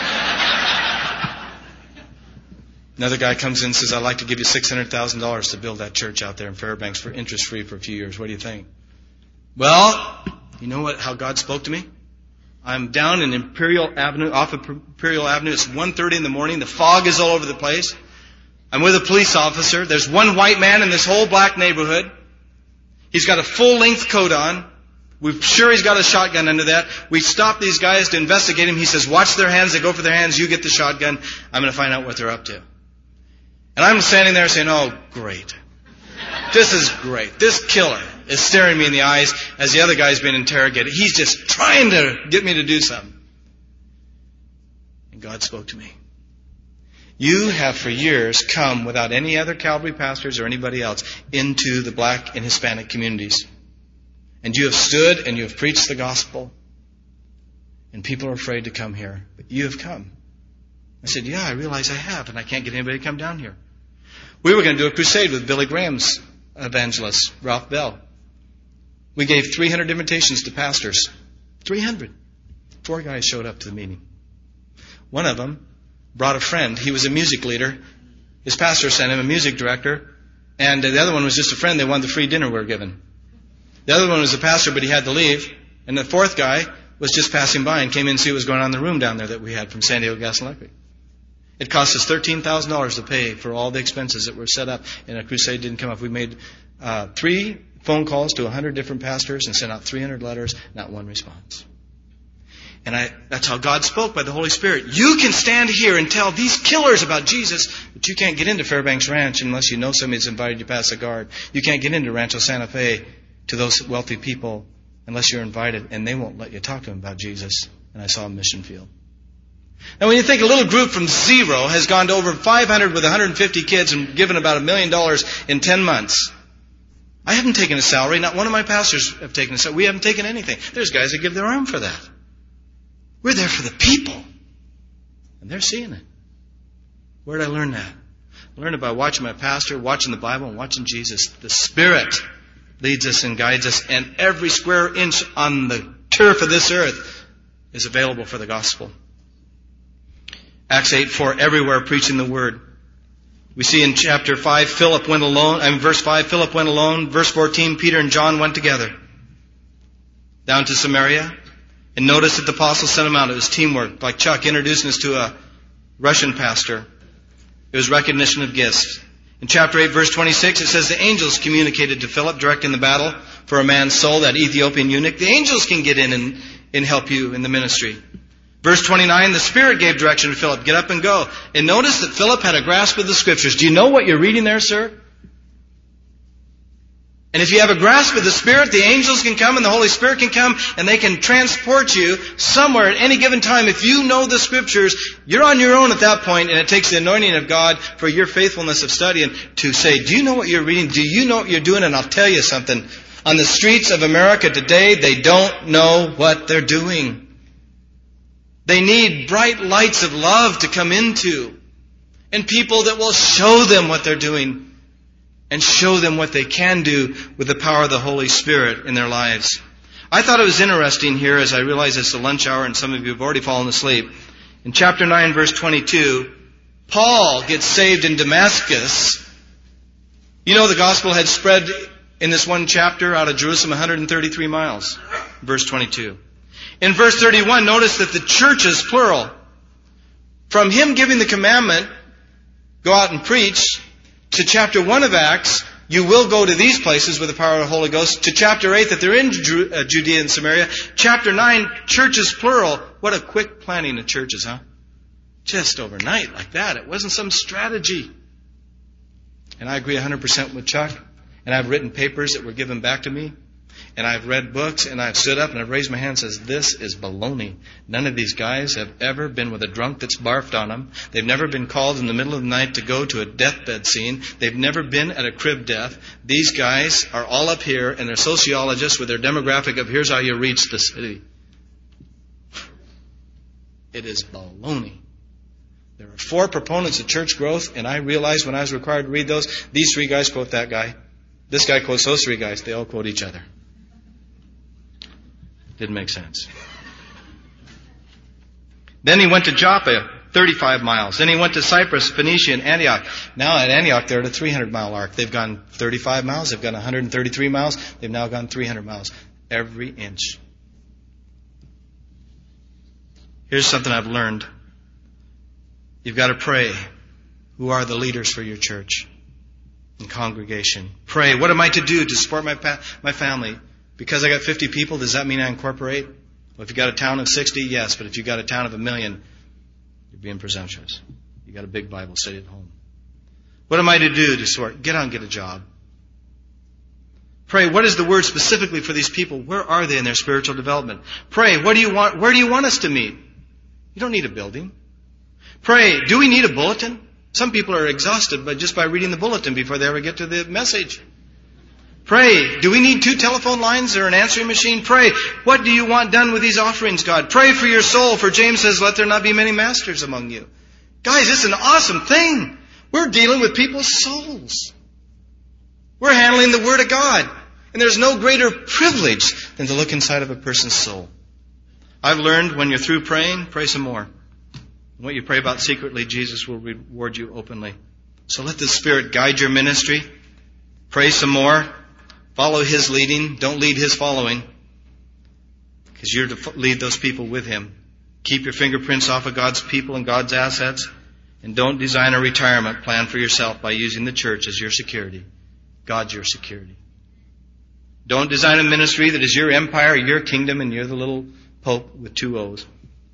Another guy comes in and says, I'd like to give you $600,000 to build that church out there in Fairbanks for interest-free for a few years. What do you think? Well, you know how God spoke to me? I'm down in Imperial Avenue, off of Imperial Avenue. It's 1:30 in the morning. The fog is all over the place. I'm with a police officer. There's one white man in this whole black neighborhood. He's got a full-length coat on. We're sure he's got a shotgun under that. We stop these guys to investigate him. He says, watch their hands. They go for their hands. You get the shotgun. I'm going to find out what they're up to. And I'm standing there saying, oh, great. This is great. This killer is staring me in the eyes as the other guy's been interrogated. He's just trying to get me to do something. And God spoke to me. You have for years come without any other Calvary pastors or anybody else into the black and Hispanic communities. And you have stood and you have preached the gospel. And people are afraid to come here. But you have come. I said, yeah, I realize I have. And I can't get anybody to come down here. We were going to do a crusade with Billy Graham's evangelist, Ralph Bell. We gave 300 invitations to pastors. 300. 4 guys showed up to the meeting. One of them brought a friend. He was a music leader. His pastor sent him a music director. And the other one was just a friend. They wanted the free dinner we were given. The other one was a pastor, but he had to leave. And the 4th guy was just passing by and came in to see what was going on in the room down there that we had from San Diego Gas and Electric. It cost us $13,000 to pay for all the expenses that were set up, and a crusade didn't come up. We made 3 phone calls to 100 different pastors and sent out 300 letters, not one response. And that's how God spoke by the Holy Spirit. You can stand here and tell these killers about Jesus, but you can't get into Fairbanks Ranch unless you know somebody that's invited you past the guard. You can't get into Rancho Santa Fe to those wealthy people unless you're invited, and they won't let you talk to them about Jesus. And I saw a mission field. Now, when you think a little group from 0 has gone to over 500 with 150 kids and given about $1 million in 10 months. I haven't taken a salary. Not one of my pastors have taken a salary. We haven't taken anything. There's guys that give their arm for that. We're there for the people. And they're seeing it. Where did I learn that? I learned it by watching my pastor, watching the Bible, and watching Jesus. The Spirit leads us and guides us. And every square inch on the turf of this earth is available for the gospel. Acts 8:4, everywhere preaching the word. We see in chapter 5, Philip went alone. Verse 5, Philip went alone. Verse 14, Peter and John went together down to Samaria. And notice that the apostles sent him out. It was teamwork. Like Chuck introducing us to a Russian pastor. It was recognition of gifts. In chapter 8, verse 26, it says the angels communicated to Philip, directing the battle for a man's soul, that Ethiopian eunuch. The angels can get in and help you in the ministry. Verse 29, the Spirit gave direction to Philip. Get up and go. And notice that Philip had a grasp of the Scriptures. Do you know what you're reading there, sir? And if you have a grasp of the Spirit, the angels can come and the Holy Spirit can come and they can transport you somewhere at any given time. If you know the Scriptures, you're on your own at that point, and it takes the anointing of God for your faithfulness of studying to say, do you know what you're reading? Do you know what you're doing? And I'll tell you something. On the streets of America today, they don't know what they're doing. They need bright lights of love to come into, and people that will show them what they're doing and show them what they can do with the power of the Holy Spirit in their lives. I thought it was interesting here, as I realize it's the lunch hour and some of you have already fallen asleep. In chapter 9, verse 22, Paul gets saved in Damascus. You know the gospel had spread in this one chapter out of Jerusalem 133 miles. Verse 22. In verse 31, notice that the church is plural. From him giving the commandment, go out and preach, to chapter 1 of Acts, you will go to these places with the power of the Holy Ghost, to chapter 8 that they're in Judea and Samaria. Chapter 9, church is plural. What a quick planning of churches, huh? Just overnight like that. It wasn't some strategy. And I agree 100% with Chuck. And I've written papers that were given back to me. And I've read books, and I've stood up and I've raised my hand and says, this is baloney. None of these guys have ever been with a drunk that's barfed on them. They've never been called in the middle of the night to go to a deathbed scene. They've never been at a crib death. These guys are all up here, and they're sociologists with their demographic of here's how you reach the city. It is baloney. There are 4 proponents of church growth, and I realized when I was required to read those, these 3 guys quote that guy. This guy quotes those 3 guys. They all quote each other. Didn't make sense. Then he went to Joppa, 35 miles. Then he went to Cyprus, Phoenicia, and Antioch. Now at Antioch, they're at a 300-mile arc. They've gone 35 miles. They've gone 133 miles. They've now gone 300 miles. Every inch. Here's something I've learned. You've got to pray. Who are the leaders for your church and congregation? Pray. What am I to do to support my family? Because I got 50 people, does that mean I incorporate? Well, if you got a town of 60, yes. But if you got a town of 1 million, you're being presumptuous. You got a big Bible study at home. What am I to do to support? Get out and get a job. Pray. What is the word specifically for these people? Where are they in their spiritual development? Pray. What do you want? Where do you want us to meet? You don't need a building. Pray. Do we need a bulletin? Some people are exhausted just by reading the bulletin before they ever get to the message. Pray. Do we need 2 telephone lines or an answering machine? Pray. What do you want done with these offerings, God? Pray for your soul, for James says, let there not be many masters among you. Guys, it's an awesome thing. We're dealing with people's souls. We're handling the Word of God. And there's no greater privilege than to look inside of a person's soul. I've learned when you're through praying, pray some more. And what you pray about secretly, Jesus will reward you openly. So let the Spirit guide your ministry. Pray some more. Follow His leading. Don't lead His following. Because you're to lead those people with Him. Keep your fingerprints off of God's people and God's assets. And don't design a retirement plan for yourself by using the church as your security. God's your security. Don't design a ministry that is your empire, your kingdom, and you're the little pope with 2 O's.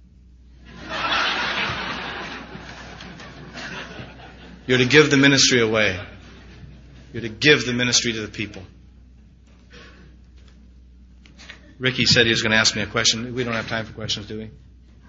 You're to give the ministry away. You're to give the ministry to the people. Ricky said he was going to ask me a question. We don't have time for questions, do we?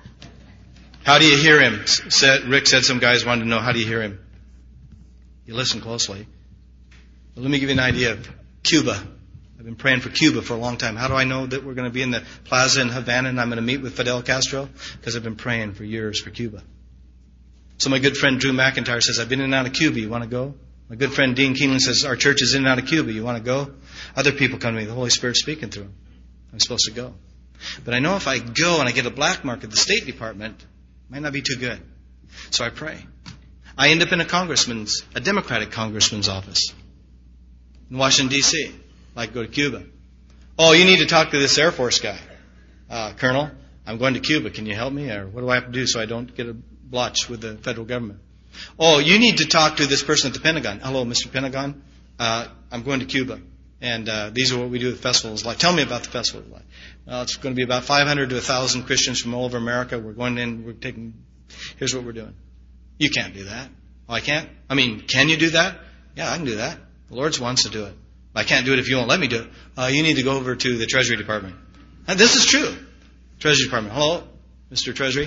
How do you hear Him? Rick said some guys wanted to know, how do you hear Him? You listen closely. Well, let me give you an idea of Cuba. I've been praying for Cuba for a long time. How do I know that we're going to be in the plaza in Havana and I'm going to meet with Fidel Castro? Because I've been praying for years for Cuba. So my good friend Drew McIntyre says, I've been in and out of Cuba. You want to go? My good friend Dean Keeneland says, our church is in and out of Cuba. You want to go? Other people come to me. The Holy Spirit's speaking through them. I'm supposed to go. But I know if I go and I get a black mark at the State Department, it might not be too good. So I pray. I end up in a Democratic congressman's office in Washington, D.C. Like go to Cuba. Oh, you need to talk to this Air Force guy. Colonel, I'm going to Cuba. Can you help me? Or what do I have to do so I don't get a blotch with the federal government? Oh, you need to talk to this person at the Pentagon. Hello, Mr. Pentagon. I'm going to Cuba. And these are what we do at the festival. Like, tell me about the festival. Well, it's going to be about 500 to 1,000 Christians from all over America. We're going in. Here's what we're doing. You can't do that. Oh, I can't? I mean, can you do that? Yeah, I can do that. The Lord wants to do it. I can't do it if you won't let me do it. You need to go over to the Treasury Department. And this is true. Treasury Department. Hello, Mr. Treasury.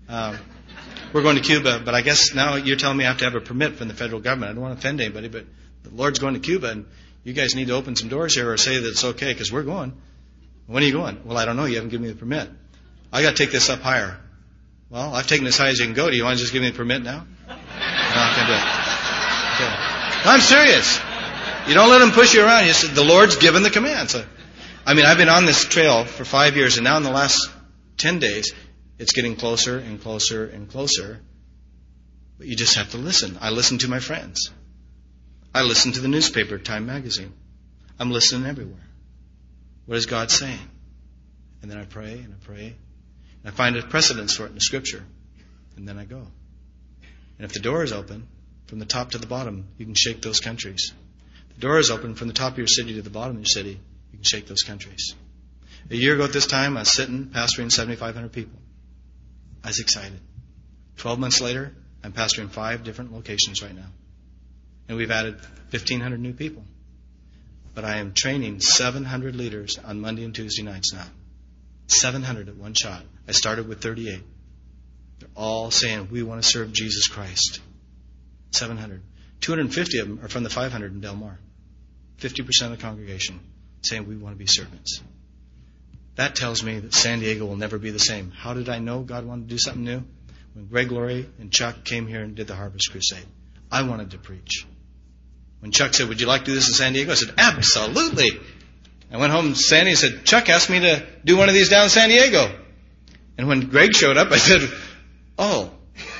We're going to Cuba, but I guess now you're telling me I have to have a permit from the federal government. I don't want to offend anybody, but the Lord's going to Cuba, and you guys need to open some doors here or say that it's okay because we're going. When are you going? Well, I don't know. You haven't given me the permit. I got to take this up higher. Well, I've taken it as high as you can go. Do you want to just give me the permit now? No, I can't do it. Okay. No, I'm serious. You don't let them push you around. You said the Lord's given the command. So, I've been on this trail for 5 years, and now in the last 10 days, it's getting closer and closer and closer. But you just have to listen. I listen to my friends. I listen to the newspaper, Time Magazine. I'm listening everywhere. What is God saying? And then I pray and I pray. And I find a precedence for it in the Scripture. And then I go. And if the door is open, from the top to the bottom, you can shake those countries. The door is open from the top of your city to the bottom of your city, you can shake those countries. A year ago at this time, I was sitting, pastoring 7,500 people. I was excited. 12 months later, I'm pastoring 5 different locations right now. And we've added 1,500 new people. But I am training 700 leaders on Monday and Tuesday nights now. 700 at one shot. I started with 38. They're all saying, we want to serve Jesus Christ. 700. 250 of them are from the 500 in Del Mar. 50% of the congregation saying we want to be servants. That tells me that San Diego will never be the same. How did I know God wanted to do something new? When Greg Laurie and Chuck came here and did the Harvest Crusade, I wanted to preach. When Chuck said, would you like to do this in San Diego? I said, absolutely. I went home to Sandy and said, Chuck asked me to do one of these down in San Diego. And when Greg showed up, I said, oh,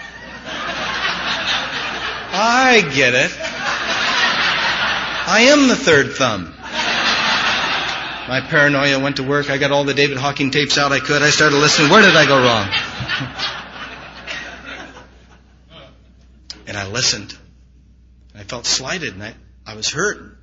I get it. I am the third thumb. My paranoia went to work. I got all the David Hawking tapes out I could. I started listening. Where did I go wrong? And I listened. I felt slighted, and I was hurt. And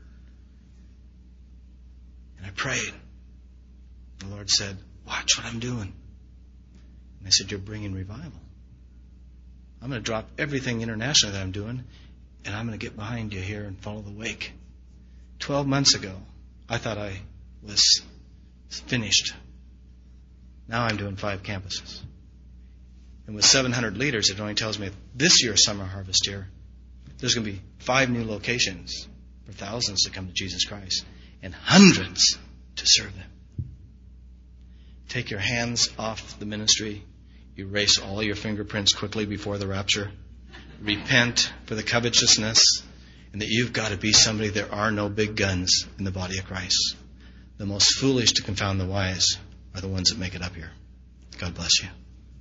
I prayed. The Lord said, watch what I'm doing. And I said, you're bringing revival. I'm going to drop everything internationally that I'm doing, and I'm going to get behind you here and follow the wake. 12 months ago, I thought I was finished. Now I'm doing 5 campuses. And with 700 leaders, it only tells me this year's summer harvest here, there's going to be 5 new locations for thousands to come to Jesus Christ and hundreds to serve them. Take your hands off the ministry. Erase all your fingerprints quickly before the rapture. Repent for the covetousness and that you've got to be somebody. There are no big guns in the body of Christ. The most foolish to confound the wise are the ones that make it up here. God bless you.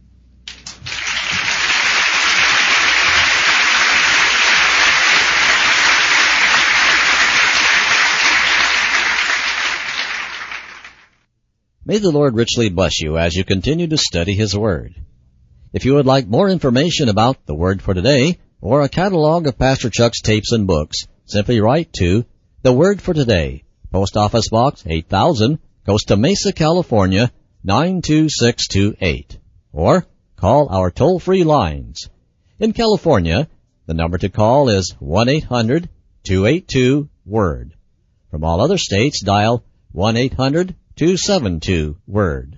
May the Lord richly bless you as you continue to study His Word. If you would like more information about the Word for Today or a catalog of Pastor Chuck's tapes and books, simply write to The Word for Today, Post Office Box 8000, Costa Mesa, California, 92628. Or call our toll-free lines. In California, the number to call is 1-800-282-WORD. From all other states, dial 1-800-272-WORD.